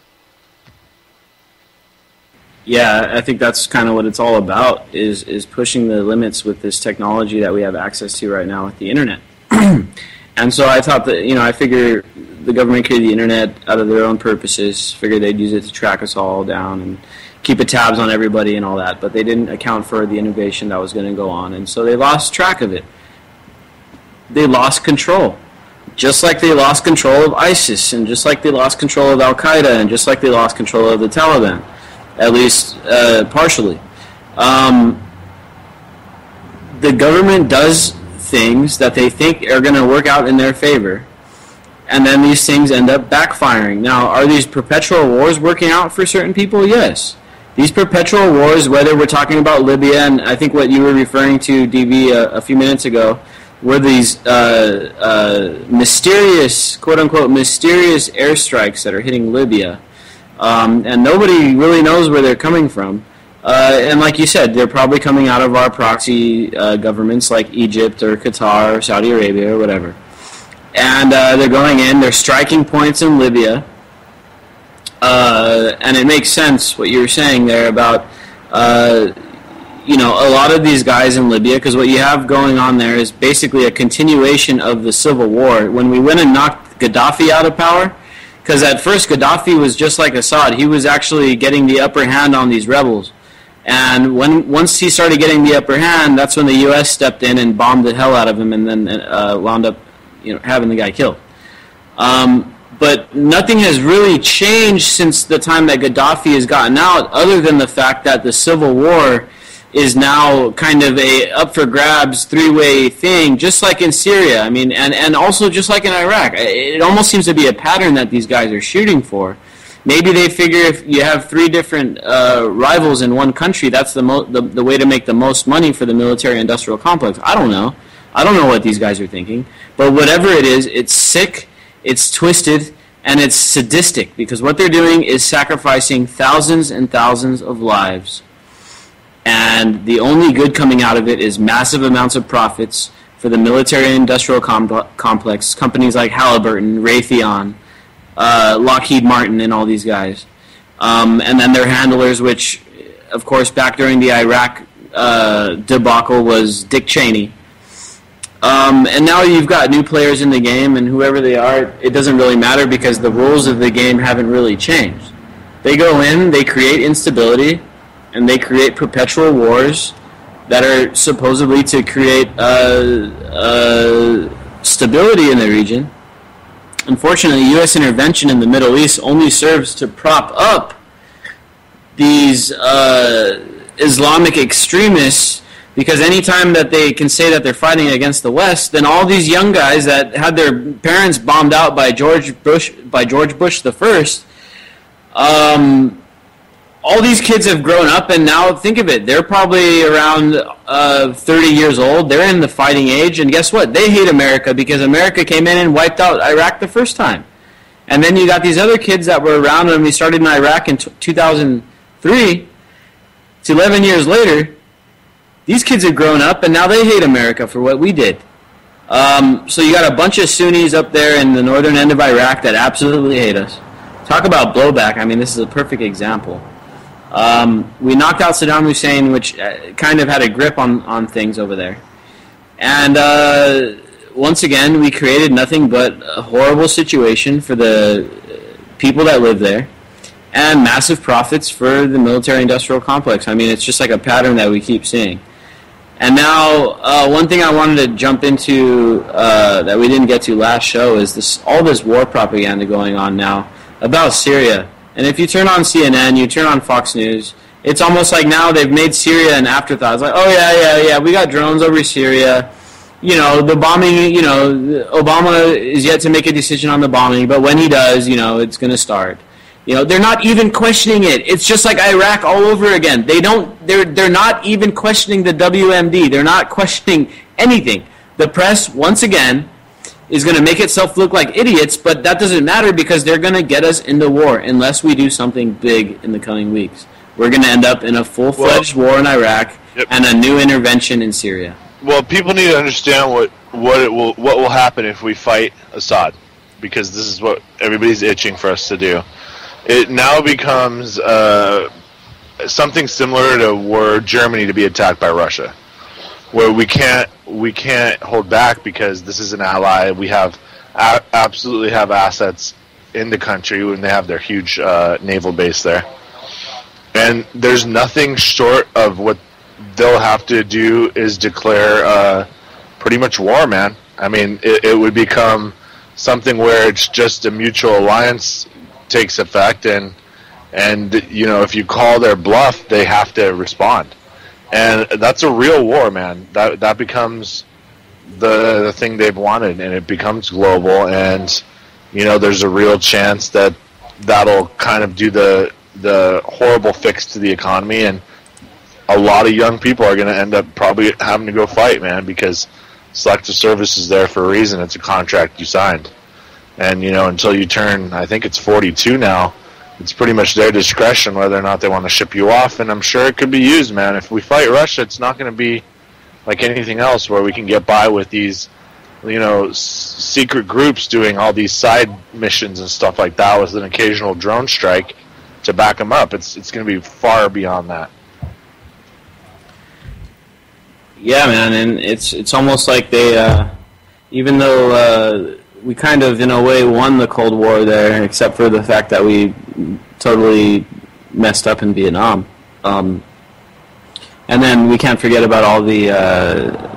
Yeah, I think that's kind of what it's all about, is is pushing the limits with this technology that we have access to right now with the internet. And so I thought that, you know, I figure the government created the internet out of their own purposes, figured they'd use it to track us all down and keep a tabs on everybody and all that, but they didn't account for the innovation that was going to go on, and so they lost track of it. They lost control. Just like they lost control of ISIS, and just like they lost control of Al-Qaeda, and just like they lost control of the Taliban, at least uh, partially. Um, the government does things that they think are going to work out in their favor, and then these things end up backfiring. Now, are these perpetual wars working out for certain people? Yes. these perpetual wars, whether we're talking about Libya, and I think what you were referring to, D B, a, a few minutes ago, were these uh, uh, mysterious, quote-unquote, mysterious airstrikes that are hitting Libya. Um, and nobody really knows where they're coming from. Uh, and like you said, they're probably coming out of our proxy uh, governments like Egypt or Qatar or Saudi Arabia or whatever. And uh, they're going in, they're striking points in Libya. Uh, and it makes sense what you were saying there about, uh, you know, a lot of these guys in Libya, because what you have going on there is basically a continuation of the civil war. When we went and knocked Gaddafi out of power, because at first Gaddafi was just like Assad. He was actually getting the upper hand on these rebels. And when once he started getting the upper hand, that's when the U S stepped in and bombed the hell out of him and then uh, wound up, you know, having the guy killed. Um, but nothing has really changed since the time that Gaddafi has gotten out, other than the fact that the civil war is now kind of a up for grabs three-way thing, just like in Syria. I mean, and, and also just like in Iraq. It almost seems to be a pattern that these guys are shooting for. Maybe they figure if you have three different uh, rivals in one country, that's the, mo- the the way to make the most money for the military-industrial complex. I don't know. I don't know what these guys are thinking. But whatever it is, it's sick, it's twisted, and it's sadistic, because what they're doing is sacrificing thousands and thousands of lives. And the only good coming out of it is massive amounts of profits for the military-industrial com- complex, companies like Halliburton, Raytheon, uh, Lockheed Martin, and all these guys. Um, and then their handlers, which, of course, back during the Iraq uh, debacle was Dick Cheney. Um, and now you've got new players in the game, and whoever they are, it doesn't really matter because the rules of the game haven't really changed. They go in, they create instability, and they create perpetual wars that are supposedly to create uh, uh, stability in the region. Unfortunately, U S intervention in the Middle East only serves to prop up these uh, Islamic extremists, because anytime that they can say that they're fighting against the West, then all these young guys that had their parents bombed out by George Bush, by George Bush the First, um, all these kids have grown up, and now think of it, they're probably around uh, thirty years old. They're in the fighting age, and guess what? They hate America because America came in and wiped out Iraq the first time. And then you got these other kids that were around when we started in Iraq in two thousand three. It's eleven years later. These kids have grown up, and now they hate America for what we did. Um, so you got a bunch of Sunnis up there in the northern end of Iraq that absolutely hate us. Talk about blowback. I mean, this is a perfect example. Um, we knocked out Saddam Hussein, which uh, kind of had a grip on, on things over there. And uh, once again, we created nothing but a horrible situation for the people that live there, and massive profits for the military-industrial complex. I mean, it's just like a pattern that we keep seeing. And now, uh, one thing I wanted to jump into uh, that we didn't get to last show is this all this war propaganda going on now about Syria. And if you turn on C N N, you turn on Fox News, it's almost like now they've made Syria an afterthought. It's like, oh, yeah, yeah, yeah, we got drones over Syria. You know, the bombing, you know, Obama is yet to make a decision on the bombing, but when he does, you know, it's going to start. You know, they're not even questioning it. It's just like Iraq all over again. They don't, they're, they're not even questioning the W M D. They're not questioning anything. The press, once again, is going to make itself look like idiots, but that doesn't matter because they're going to get us into war unless we do something big in the coming weeks. We're going to end up in a full-fledged well, war in Iraq yep. and a new intervention in Syria. Well, people need to understand what, what it will what will happen if we fight Assad, because this is what everybody's itching for us to do. It now becomes uh, something similar to were Germany to be attacked by Russia, where we can't we can't hold back because this is an ally. We have a- absolutely have assets in the country, and they have their huge uh, naval base there. And there's nothing short of what they'll have to do is declare uh, pretty much war, man. I mean, it, it would become something where it's just a mutual alliance takes effect, and and you know, if you call their bluff, they have to respond. And that's a real war, man. That that becomes the the thing they've wanted, and it becomes global. And you know, there's a real chance that that'll kind of do the the horrible fix to the economy, and a lot of young people are going to end up probably having to go fight, man, because Selective Service is there for a reason. It's a contract you signed. And, you know, until you turn, I think it's forty-two now, it's pretty much their discretion whether or not they want to ship you off, and I'm sure it could be used, man. If we fight Russia, it's not going to be like anything else where we can get by with these, you know, s- secret groups doing all these side missions and stuff like that with an occasional drone strike to back them up. It's it's going to be far beyond that. Yeah, man, and it's it's almost like they, uh, even though uh, we kind of, in a way, won the Cold War there, except for the fact that we totally messed up in Vietnam. Um, and then we can't forget about all the uh,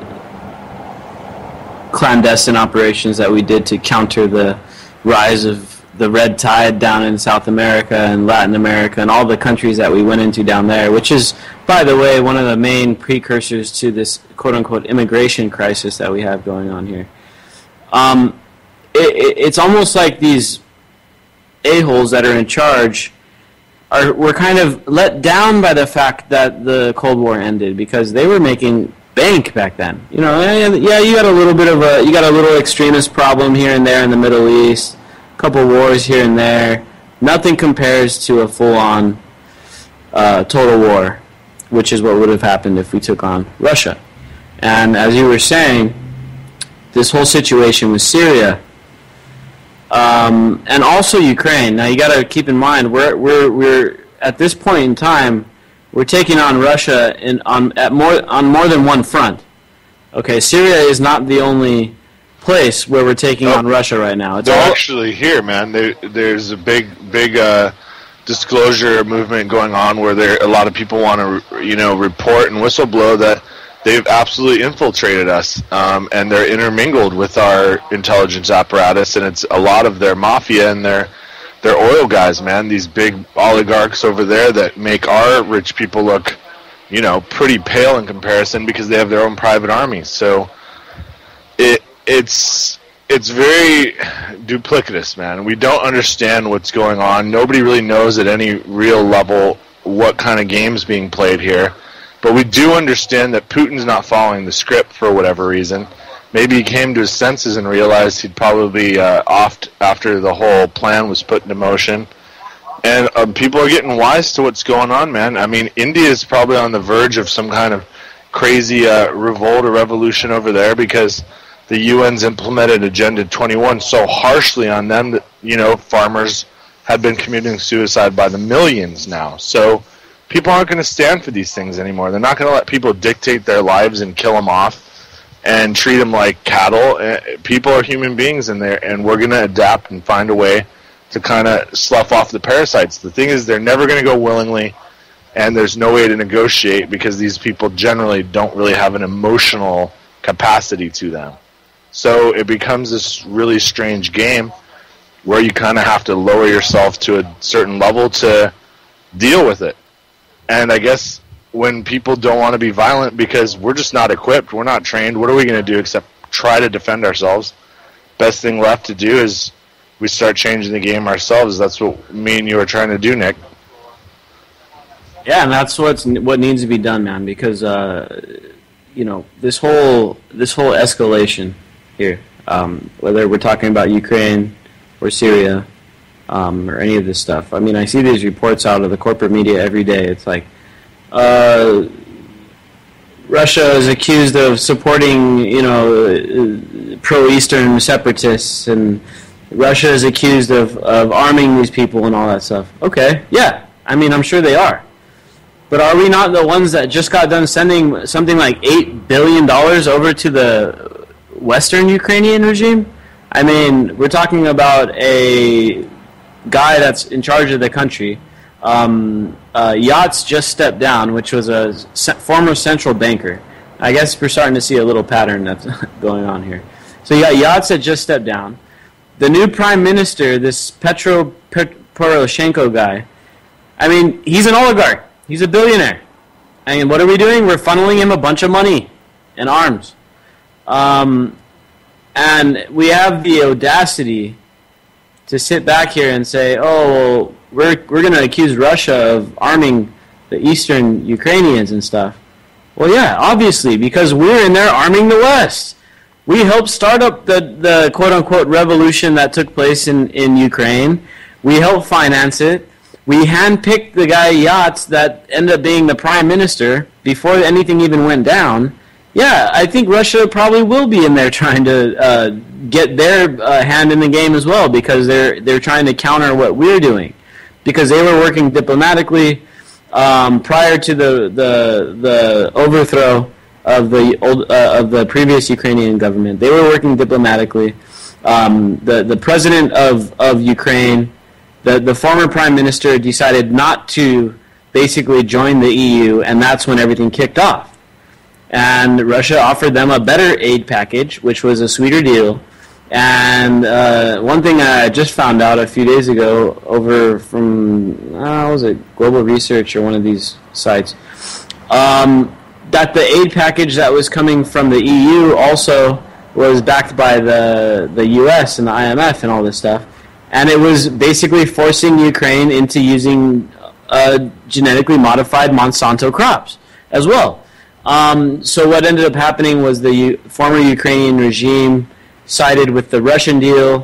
clandestine operations that we did to counter the rise of the red tide down in South America and Latin America and all the countries that we went into down there, which is, by the way, one of the main precursors to this quote-unquote immigration crisis that we have going on here. Um, it, it, it's almost like these a-holes that are in charge are were kind of let down by the fact that the Cold War ended, because they were making bank back then. You know, yeah, you got a little bit of a, you got a little extremist problem here and there in the Middle East, couple wars here and there. Nothing compares to a full-on uh, total war, which is what would have happened if we took on Russia. And as you were saying, this whole situation with Syria, um, and also Ukraine. Now you got to keep in mind, we're we're we're at this point in time, we're taking on Russia in on at more on more than one front. Okay, Syria is not the only place where we're taking nope. on Russia right now. It's They're all actually here, man. There, there's a big, big uh, disclosure movement going on where there a lot of people want to, you know, report and whistleblow that they've absolutely infiltrated us, um, and they're intermingled with our intelligence apparatus, and it's a lot of their mafia and their their oil guys, man. These big oligarchs over there that make our rich people look, you know, pretty pale in comparison because they have their own private armies. So it. It's it's very duplicitous, man. We don't understand what's going on. Nobody really knows at any real level what kind of game's being played here. But we do understand that Putin's not following the script for whatever reason. Maybe he came to his senses and realized he'd probably be uh, off after the whole plan was put into motion. And uh, people are getting wise to what's going on, man. I mean, India is probably on the verge of some kind of crazy uh, revolt or revolution over there because the U N's implemented Agenda twenty-one so harshly on them that, you know, farmers have been committing suicide by the millions now. So people aren't going to stand for these things anymore. They're not going to let people dictate their lives and kill them off and treat them like cattle. People are human beings in there, and we're going to adapt and find a way to kind of slough off the parasites. The thing is, they're never going to go willingly, and there's no way to negotiate because these people generally don't really have an emotional capacity to them. So it becomes this really strange game where you kind of have to lower yourself to a certain level to deal with it. And I guess when people don't want to be violent because we're just not equipped, we're not trained, what are we going to do except try to defend ourselves? Best thing left to do is we start changing the game ourselves. That's what me and you are trying to do, Nick. Yeah, and that's what's what needs to be done, man, because uh, you know, this whole this whole escalation here, um, whether we're talking about Ukraine or Syria um, or any of this stuff. I mean, I see these reports out of the corporate media every day. It's like uh, Russia is accused of supporting, you know, pro-Eastern separatists, and Russia is accused of, of arming these people and all that stuff. Okay, yeah, I mean, I'm sure they are. But are we not the ones that just got done sending something like eight billion dollars over to the Western Ukrainian regime? I mean, we're talking about a guy that's in charge of the country. Um, uh, Yats just stepped down, which was a se- former central banker. I guess we're starting to see a little pattern that's going on here. So you got Yats that just stepped down. The new prime minister, this Petro Poroshenko guy, I mean, he's an oligarch. He's a billionaire. And what are we doing? We're funneling him a bunch of money and arms. Um, and we have the audacity to sit back here and say, oh, well, we're we're going to accuse Russia of arming the eastern Ukrainians and stuff. Well, yeah, obviously, because we're in there arming the West. We helped start up the, the quote-unquote revolution that took place in, in Ukraine. We helped finance it. We handpicked the guy Yats that ended up being the prime minister before anything even went down. Yeah, I think Russia probably will be in there trying to uh, get their uh, hand in the game as well, because they're they're trying to counter what we're doing, because they were working diplomatically um, prior to the the the overthrow of the old uh, of the previous Ukrainian government. They were working diplomatically. Um, the the president of of Ukraine, the the former prime minister, decided not to basically join the E U, and that's when everything kicked off. And Russia offered them a better aid package, which was a sweeter deal. And uh, one thing I just found out a few days ago over from, uh, what was it, Global Research or one of these sites, um, that the aid package that was coming from the E U also was backed by the, the U S and the I M F and all this stuff. And it was basically forcing Ukraine into using uh, genetically modified Monsanto crops as well. Um, so what ended up happening was the U- former Ukrainian regime sided with the Russian deal,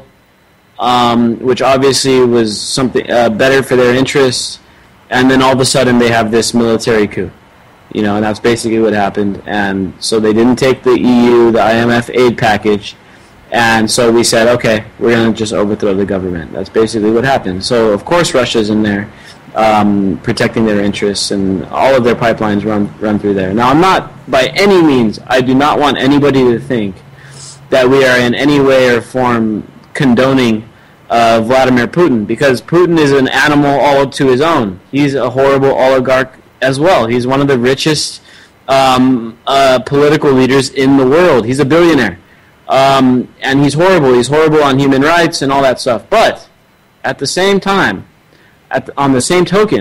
um, which obviously was something uh, better for their interests, and then all of a sudden they have this military coup, you know, and that's basically what happened. And so they didn't take the E U, the I M F aid package, and so we said, okay, we're going to just overthrow the government. That's basically what happened. So of course Russia's in there. Um, protecting their interests, and all of their pipelines run run through there. Now, I'm not, by any means, I do not want anybody to think that we are in any way or form condoning uh, Vladimir Putin, because Putin is an animal all to his own. He's a horrible oligarch as well. He's one of the richest um, uh, political leaders in the world. He's a billionaire. Um, and he's horrible. He's horrible on human rights and all that stuff. But at the same time, At the, on the same token,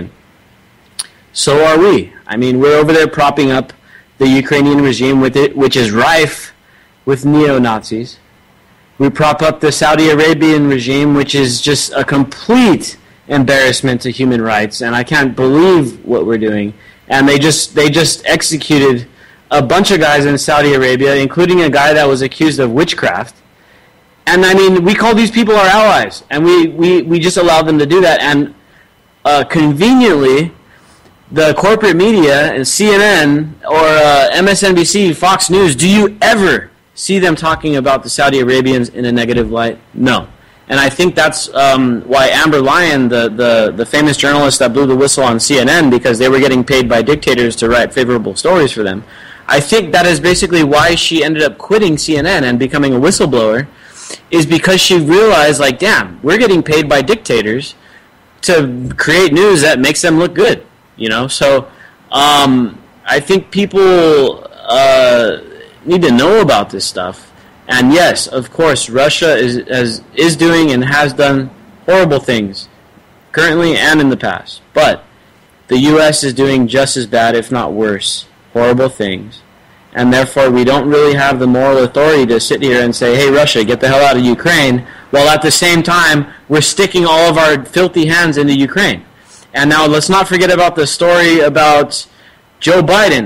so are we. I mean, we're over there propping up the Ukrainian regime with it, which is rife with neo-Nazis. We prop up the Saudi Arabian regime, which is just a complete embarrassment to human rights, and I can't believe what we're doing. And they just they just executed a bunch of guys in Saudi Arabia, including a guy that was accused of witchcraft. And I mean, we call these people our allies, and we, we, we just allow them to do that. And Uh, conveniently, the corporate media and C N N or uh, M S N B C, Fox News, do you ever see them talking about the Saudi Arabians in a negative light? No. And I think that's um, why Amber Lyon, the, the, the famous journalist that blew the whistle on C N N because they were getting paid by dictators to write favorable stories for them, I think that is basically why she ended up quitting C N N and becoming a whistleblower, is because she realized, like, damn, we're getting paid by dictators to create news that makes them look good, you know. So um, I think people uh, need to know about this stuff. And yes, of course, Russia is as, is doing and has done horrible things, currently and in the past. But the U S is doing just as bad, if not worse, horrible things. And therefore, we don't really have the moral authority to sit here and say, hey, Russia, get the hell out of Ukraine, while at the same time, we're sticking all of our filthy hands into Ukraine. And now let's not forget about the story about Joe Biden.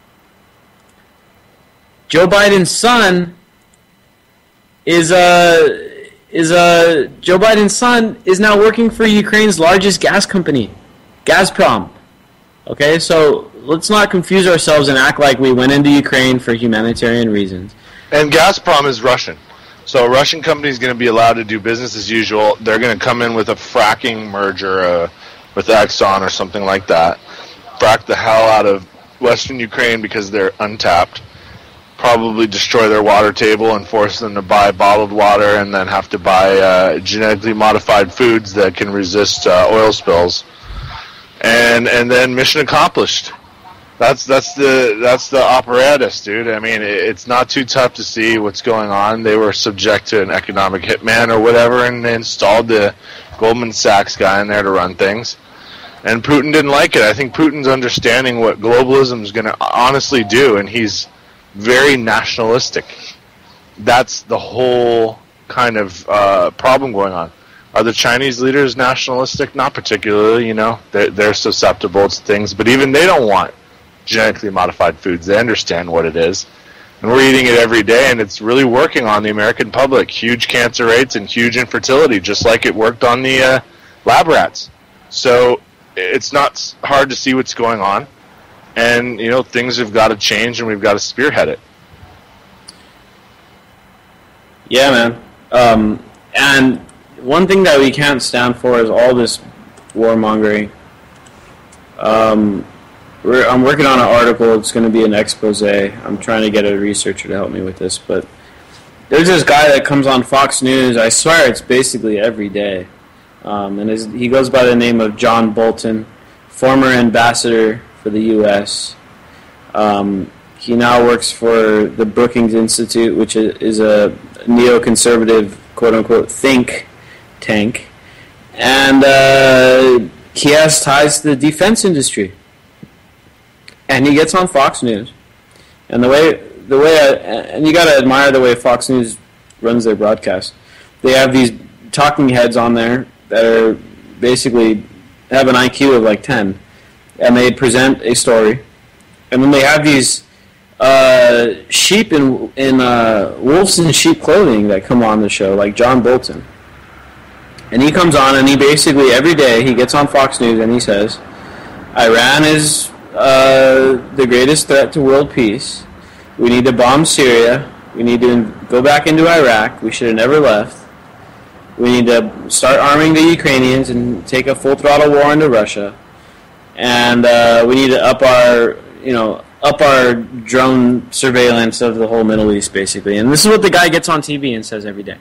Joe Biden's son is a, is a, Joe Biden's son is now working for Ukraine's largest gas company, Gazprom. Okay, so let's not confuse ourselves and act like we went into Ukraine for humanitarian reasons. And Gazprom is Russian. So a Russian company is going to be allowed to do business as usual. They're going to come in with a fracking merger uh, with Exxon or something like that. Frack the hell out of Western Ukraine because they're untapped. Probably destroy their water table and force them to buy bottled water and then have to buy uh, genetically modified foods that can resist uh, oil spills. And and then mission accomplished. That's that's the that's the apparatus, dude. I mean, it, it's not too tough to see what's going on. They were subject to an economic hitman or whatever, and they installed the Goldman Sachs guy in there to run things. And Putin didn't like it. I think Putin's understanding what globalism is going to honestly do, and he's very nationalistic. That's the whole kind of uh, problem going on. Are the Chinese leaders nationalistic? Not particularly, you know. They're, they're susceptible to things, but even they don't want genetically modified foods. They understand what it is. And we're eating it every day, and it's really working on the American public. Huge cancer rates and huge infertility, just like it worked on the uh, lab rats. So it's not hard to see what's going on. And, you know, things have got to change, and we've got to spearhead it. Yeah, man. Um, and one thing that we can't stand for is all this warmongering. Um... We're, I'm working on an article. It's going to be an expose. I'm trying to get a researcher to help me with this. But there's this guy that comes on Fox News. I swear it's basically every day. Um, and his, he goes by the name of John Bolton, former ambassador for the U S Um, he now works for the Brookings Institute, which is a neoconservative, quote-unquote, think tank. And uh, he has ties to the defense industry. And he gets on Fox News, and the way the way I, and you got to admire the way Fox News runs their broadcast. They have these talking heads on there that are basically have an I Q of like ten, and they present a story, and then they have these uh, sheep in in uh, wolves in sheep clothing that come on the show, like John Bolton, and he comes on and he basically every day he gets on Fox News and he says, Iran is Uh, the greatest threat to world peace. We need to bomb Syria. We need to go back into Iraq. We should have never left. We need to start arming the Ukrainians and take a full throttle war into Russia. And uh, we need to up our, you know, up our drone surveillance of the whole Middle East, basically. And this is what the guy gets on T V and says every day.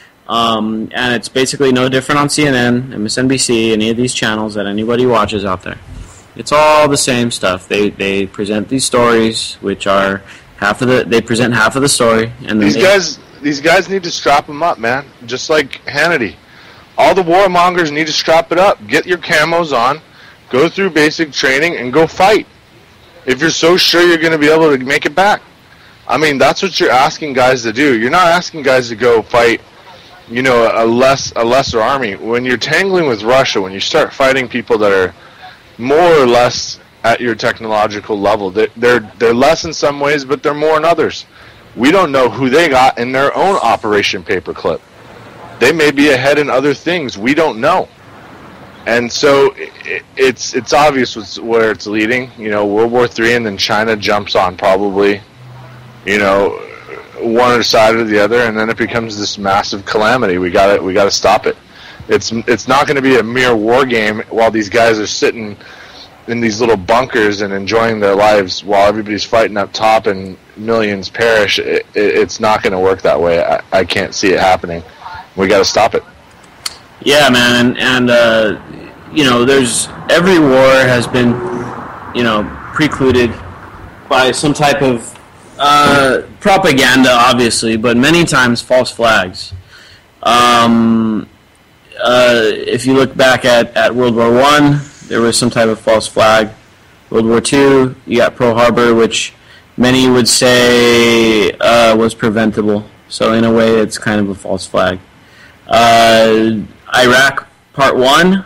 Um, and it's basically no different on C N N, M S N B C, any of these channels that anybody watches out there. It's all the same stuff. They they present these stories, which are half of the. They present half of the story, and then these they, guys these guys need to strap them up, man. Just like Hannity, all the warmongers need to strap it up. Get your camos on, go through basic training, and go fight. If you're so sure you're going to be able to make it back, I mean that's what you're asking guys to do. You're not asking guys to go fight, you know, a less a lesser army. When you're tangling with Russia, when you start fighting people that are more or less at your technological level. They're, they're they're less in some ways, but they're more in others. We don't know who they got in their own Operation Paperclip. They may be ahead in other things. We don't know. And so it, it's it's obvious where it's leading. You know, World War Three, and then China jumps on probably, you know, one side or the other, and then it becomes this massive calamity. We got to we got to stop it. It's it's not going to be a mere war game while these guys are sitting in these little bunkers and enjoying their lives while everybody's fighting up top and millions perish. It, it, it's not going to work that way. I, I can't see it happening. We got to stop it. Yeah, man, and, and uh, you know, there's every war has been, you know, precluded by some type of uh, propaganda, obviously, but many times false flags. Um, uh, if you look back at, at World War One, there was some type of false flag. World War Two, you got Pearl Harbor, which many would say uh, was preventable. So in a way, it's kind of a false flag. Uh, Iraq Part One,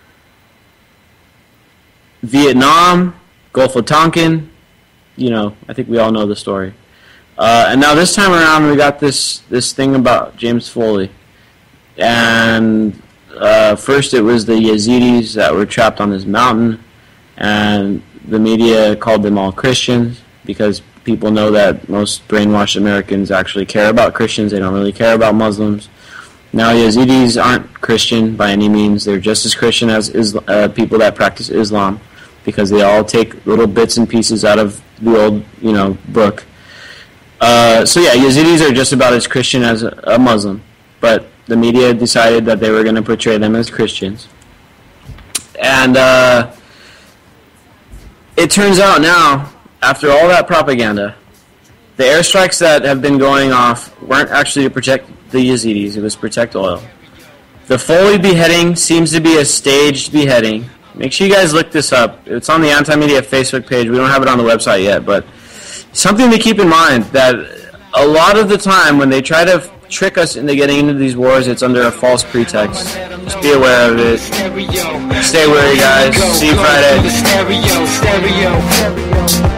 Vietnam, Gulf of Tonkin. You know, I think we all know the story. Uh, and now this time around, we got this this thing about James Foley. And uh, first, it was the Yazidis that were trapped on this mountain, and the media called them all Christians because people know that most brainwashed Americans actually care about Christians. They don't really care about Muslims. Now, Yazidis aren't Christian by any means. They're just as Christian as Islam, uh, people that practice Islam, because they all take little bits and pieces out of the old, you know, book. Uh, so yeah, Yazidis are just about as Christian as a, a Muslim, but the media decided that they were going to portray them as Christians. And uh, it turns out now, after all that propaganda, the airstrikes that have been going off weren't actually to protect the Yazidis, it was protect oil. The Foley beheading seems to be a staged beheading. Make sure you guys look this up. It's on the Anti-Media Facebook page. We don't have it on the website yet, but something to keep in mind, that a lot of the time when they try to trick us into getting into these wars, it's under a false pretext. Just be aware of it. Stay wary, guys. See you Friday.